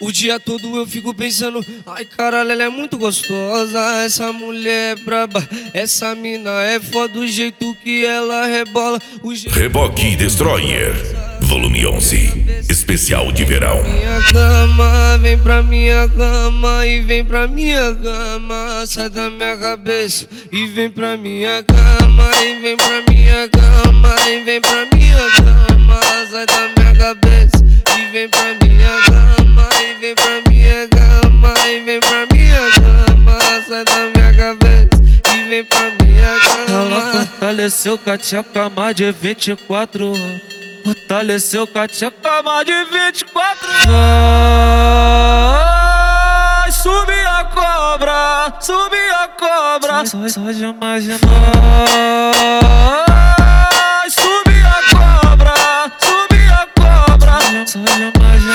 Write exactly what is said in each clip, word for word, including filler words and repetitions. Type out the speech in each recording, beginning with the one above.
O dia todo eu fico pensando, ai caralho, ela é muito gostosa. Essa mulher é braba, essa mina é foda. O jeito que ela rebola, o jeito... Reboque Destroyer, volume onze, especial de verão. Minha cama, vem pra minha cama e vem pra minha cama. Sai da minha cabeça e vem pra minha cama. E vem pra minha cama e vem pra minha cama. Sai da minha cabeça e vem pra minha cama. E vem pra minha cama e vem pra minha cama. Sai da minha cabeça e vem pra minha cama. Ela fortaleceu com a tcheca mais de vinte e quatro horas. Fortaleceu com a tcheca mais de vinte e quatro horas. Vai subir a cobra, subir a cobra. Só, só de imaginar. Vai subir a cobra, subir a cobra. Só de imaginar.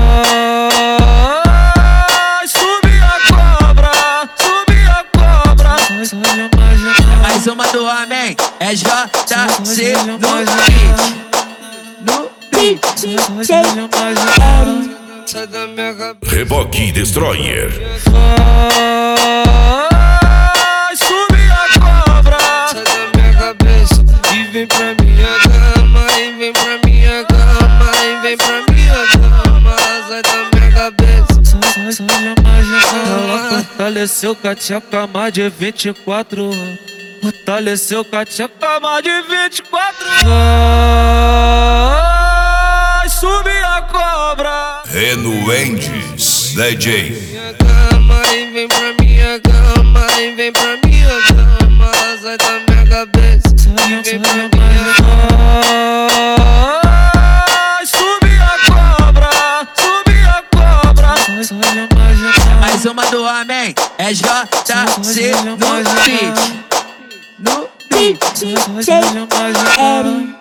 Vai subir a cobra, subir a cobra. Só de imaginar. Mais uma do homem, é J C no beat. No beat, Sai da minha cabeça. Reboque Destroyer. Vai subir a cobra. Sai da minha cabeça e vem pra minha cama. E vem pra minha cama e vem pra minha cama. Sai da minha cabeça. Ela fortaleceu com a tcheca mais de vinte e quatro horas. Fortaleceu com a tcheca mais de vinte e quatro horas. Vai subir a cobra. Renuendes D J. Minha cama e vem pra minha cama e vem pra minha cama. Sai da minha cabeça e vem pra minha cama. Vai subir a cobra, subir a cobra. mais uma do homem, é J C no beat. No beat, J C